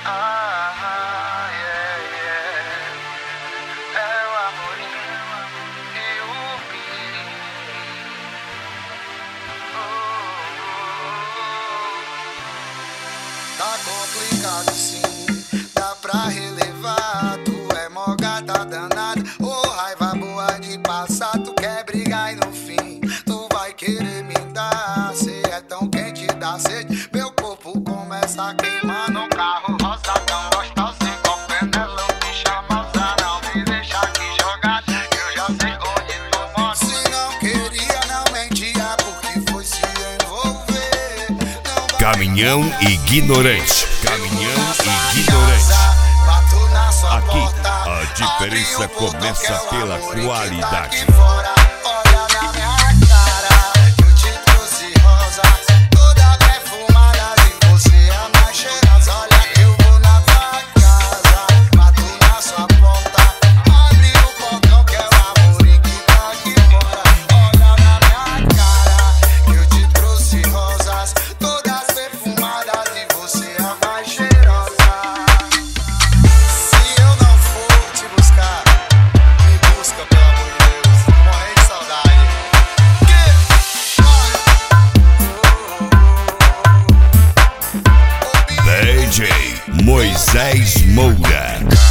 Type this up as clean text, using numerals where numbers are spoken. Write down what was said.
yeah, yeah. É o Amorim e o Pi. Tá complicado sim, dá pra relevar. Tu é mó gata danada, ô raiva boa de passar. Tu quer brigar e no fim tu vai querer me dar. Cê é tão quente, dá sede, meu corpo começa a queimar. No carro rosa tão gostosinho, com Penelope chamosa. Não me deixa aqui jogado, eu já sei onde tu mora. Se não queria, não mentia, porque foi se envolver. Não Caminhão ignorante. Caminhão ignorante. Aqui a diferença começa pela qualidade. DJ Moisés Moura.